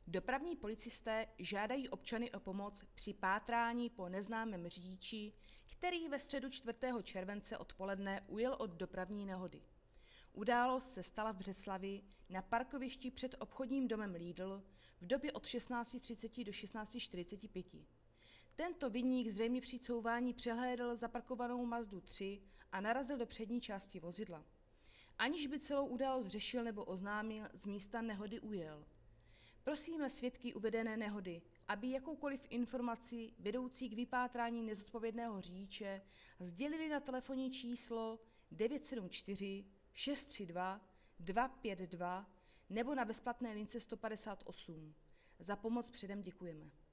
Dopravní policisté žádají občany o pomoc při pátrání po neznámém řidiči, který ve středu 4. července odpoledne ujel od dopravní nehody. Událost se stala v Břeclavi na parkovišti před obchodním domem Lidl v době od 16:30 do 16:45. Tento viník zřejmě při couvání přehlédl zaparkovanou Mazdu 3 a narazil do přední části vozidla. Aniž by celou událost řešil nebo oznámil, z místa nehody ujel. Prosíme svědky uvedené nehody, aby jakoukoliv informaci vedoucí k vypátrání nezodpovědného řidiče sdělili na telefonní číslo 974 632 252 nebo na bezplatné lince 158. Za pomoc předem děkujeme.